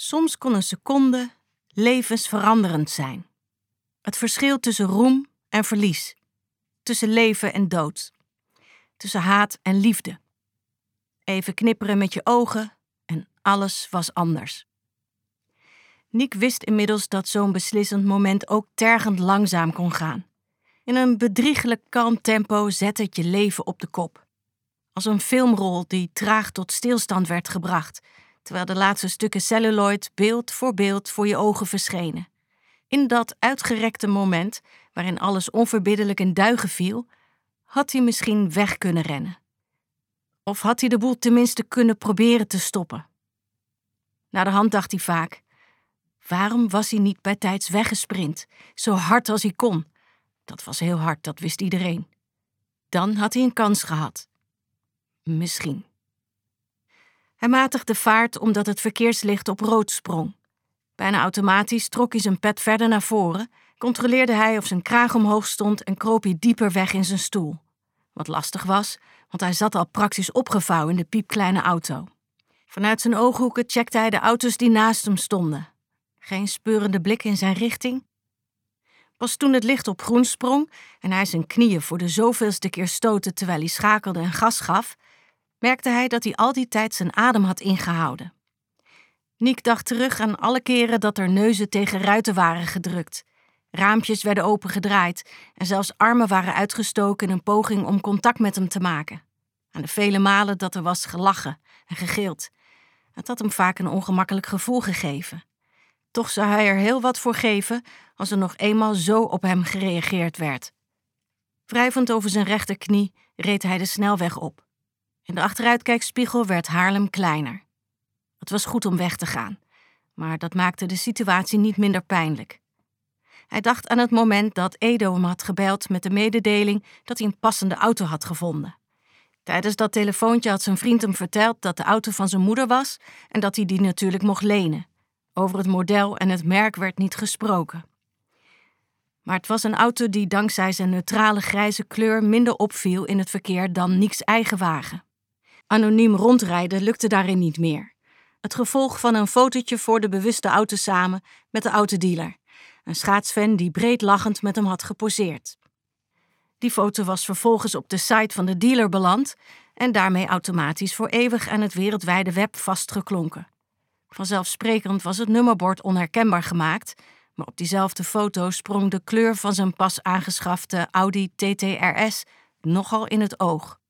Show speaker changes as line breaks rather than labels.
Soms kon een seconde levensveranderend zijn. Het verschil tussen roem en verlies. Tussen leven en dood. Tussen haat en liefde. Even knipperen met je ogen en alles was anders. Niek wist inmiddels dat zo'n beslissend moment ook tergend langzaam kon gaan. In een bedriegelijk kalm tempo zette het je leven op de kop. Als een filmrol die traag tot stilstand werd gebracht, terwijl de laatste stukken celluloid beeld voor je ogen verschenen. In dat uitgerekte moment, waarin alles onverbiddelijk in duigen viel, had hij misschien weg kunnen rennen. Of had hij de boel tenminste kunnen proberen te stoppen. Na de hand dacht hij vaak, waarom was hij niet bijtijds weggesprint, zo hard als hij kon? Dat was heel hard, dat wist iedereen. Dan had hij een kans gehad. Misschien. Hij matigde vaart omdat het verkeerslicht op rood sprong. Bijna automatisch trok hij zijn pet verder naar voren, controleerde hij of zijn kraag omhoog stond en kroop hij dieper weg in zijn stoel. Wat lastig was, want hij zat al praktisch opgevouwen in de piepkleine auto. Vanuit zijn ooghoeken checkte hij de auto's die naast hem stonden. Geen speurende blik in zijn richting. Pas toen het licht op groen sprong en hij zijn knieën voor de zoveelste keer stootte terwijl hij schakelde en gas gaf, merkte hij dat hij al die tijd zijn adem had ingehouden. Niek dacht terug aan alle keren dat er neuzen tegen ruiten waren gedrukt. Raampjes werden opengedraaid en zelfs armen waren uitgestoken in een poging om contact met hem te maken. Aan de vele malen dat er was gelachen en gegild. Het had hem vaak een ongemakkelijk gevoel gegeven. Toch zou hij er heel wat voor geven als er nog eenmaal zo op hem gereageerd werd. Wrijvend over zijn rechterknie reed hij de snelweg op. In de achteruitkijkspiegel werd Haarlem kleiner. Het was goed om weg te gaan, maar dat maakte de situatie niet minder pijnlijk. Hij dacht aan het moment dat Edo hem had gebeld met de mededeling dat hij een passende auto had gevonden. Tijdens dat telefoontje had zijn vriend hem verteld dat de auto van zijn moeder was en dat hij die natuurlijk mocht lenen. Over het model en het merk werd niet gesproken. Maar het was een auto die dankzij zijn neutrale grijze kleur minder opviel in het verkeer dan Nieks eigen wagen. Anoniem rondrijden lukte daarin niet meer. Het gevolg van een fotootje voor de bewuste auto samen met de autodealer. Een schaatsfan die breed lachend met hem had geposeerd. Die foto was vervolgens op de site van de dealer beland en daarmee automatisch voor eeuwig aan het wereldwijde web vastgeklonken. Vanzelfsprekend was het nummerbord onherkenbaar gemaakt, maar op diezelfde foto sprong de kleur van zijn pas aangeschafte Audi TT RS nogal in het oog.